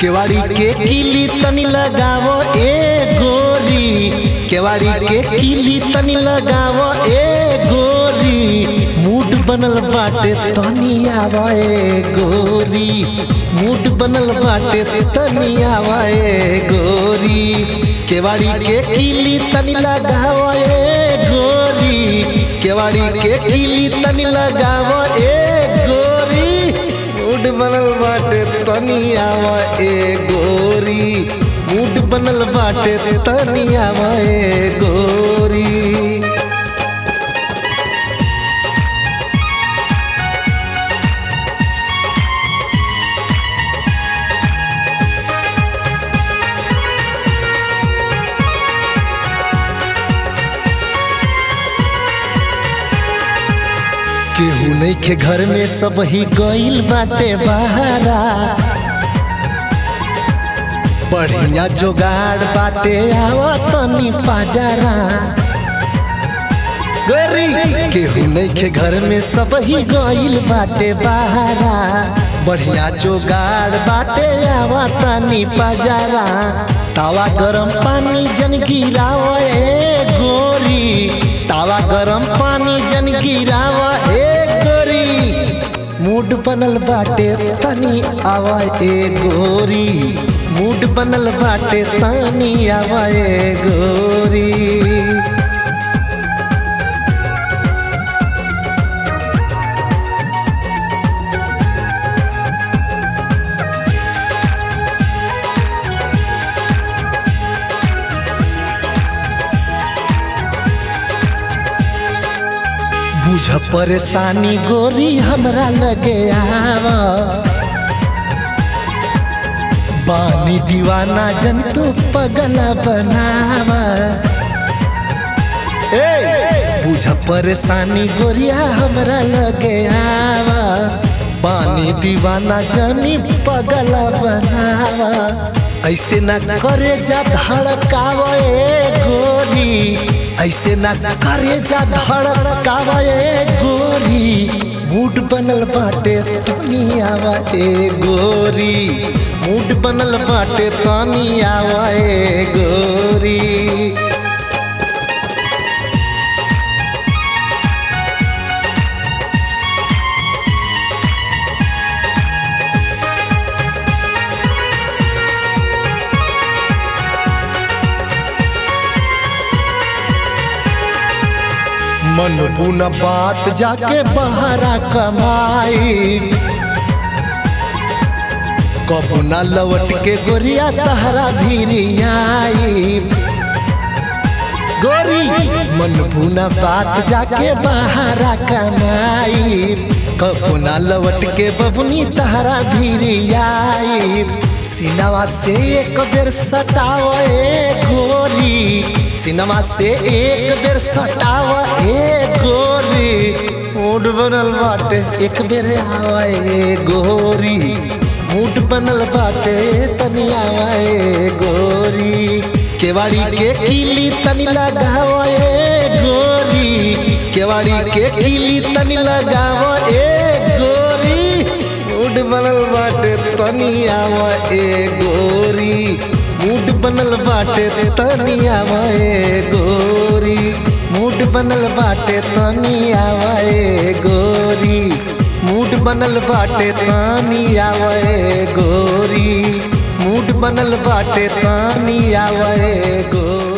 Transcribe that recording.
केवाड़ी के किली तनी लगावो ए गोरी, केवाड़ी के किली तनी लगावो ए गोरी, मूड बनल बाटे तनी आवा ए गोरी, मूड बनल बाटे तनी आवा ए गोरी, केवाड़ी के किली तनी लगावो ए गोरी, केवाड़ी के किली तनी लगावो ए गोरी, मूड बनल बाटे तनी आवा ए गोरी, मूड बनल बाटे तनी आवा ए गोरी। केहू नहीं के घर में सब ही गइल बाटे बहारा, बढ़िया जोगाड़ बाटे आवा तनी पाजरा गोरी। केहू नहीं के घर में सब ही गइल बाटे बहारा, बढ़िया जोगाड़ बाटे आवा तनी पाजरा, तावा गरम पानी जन गिरावा ए गोरी, तावा गरम पानी जन गिरावा ए गोरी, मूड बनल बाटे तनी आवा ए गोरी, मूड बनल बाटे तनी आवा ए गोरी। बुझ परेशानी गोरी हमरा लगे आवा, बानी दीवाना जन तू पगला बनावा, बुझ परेशानी गोरिया हमरा लगे आवा, बानी दीवाना जनी पगला बनावा, ऐसे ना करे जा धड़कावा ए गोरी, ऐसे ना करे जा धड़कावा ए गोरी, मूड बनल बाटे तनी आवा ए गोरी, मूड बनल बाटे तनी आवा ए गोरी। मन बुना बात जाके बहरा कमाई, कबू ना लौट के गोरिया तहरा भीरी आई गोरी, मन बुना बात जाके बहरा कमाई, कबू ना लौट के बबुनी तहरा भीरी आई, सिनवा से एक बेर सटावा ए गोरी, सिनेमा से एक बेर सटावा ए गोरी, मूड बनल बाटे एक बेर आवा ए गोरी, मूड बनल बाटे तनी आवा ए गोरी, केवाड़ी के किली तनी लगावा ए गोरी, केवाड़ी के किली तनी लगावा ए गोरी, मूड बनल बाटे तनी आवा ए गोरी, मूड बनल बाटे तनी आवा ए गोरी, मूड बनल बाटे तनी आवा ए गोरी, मूड बनल बाटे तनी आवा ए गोरी, मूड बनल बाटे तनी आवा ए गोरी।